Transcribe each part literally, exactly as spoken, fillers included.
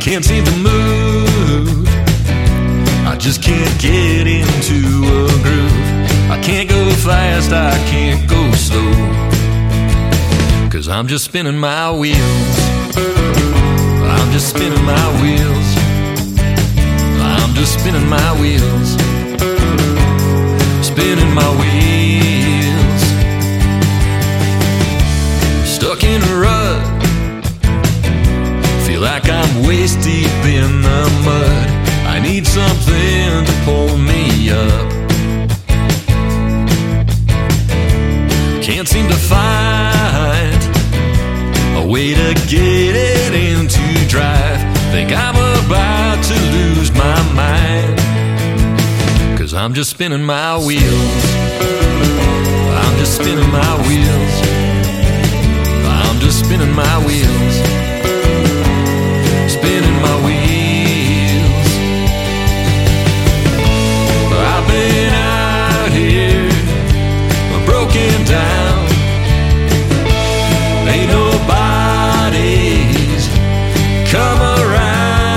can't seem to move. I just can't get into a groove. I can't go fast, I can't go slow, 'cause I'm just spinning my wheels. I'm just spinning my wheels. I'm just spinning my wheels. Spinning my wheels. Stuck in a rut. Feel like I'm waist deep in the mud. I need something to pull me up. Can't seem to find a way to get it into drive. Think I'm about to lose my mind, 'cause I'm just spinning my wheels. I'm just spinning my wheels. I'm just spinning my wheels. Spinning my wheels. I've been out here, broken down. Ain't nobody's come around.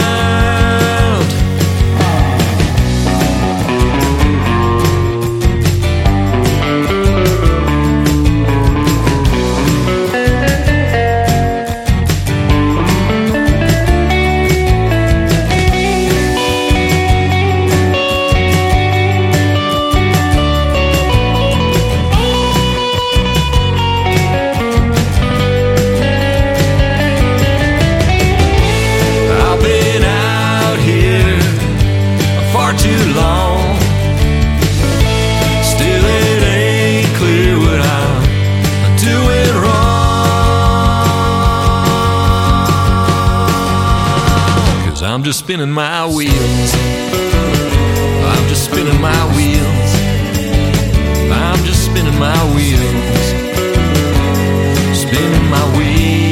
Too long, still it ain't clear what I'm doing wrong, 'cause I'm just spinning my wheels. I'm just spinning my wheels. I'm just spinning my wheels. Spinning my wheels.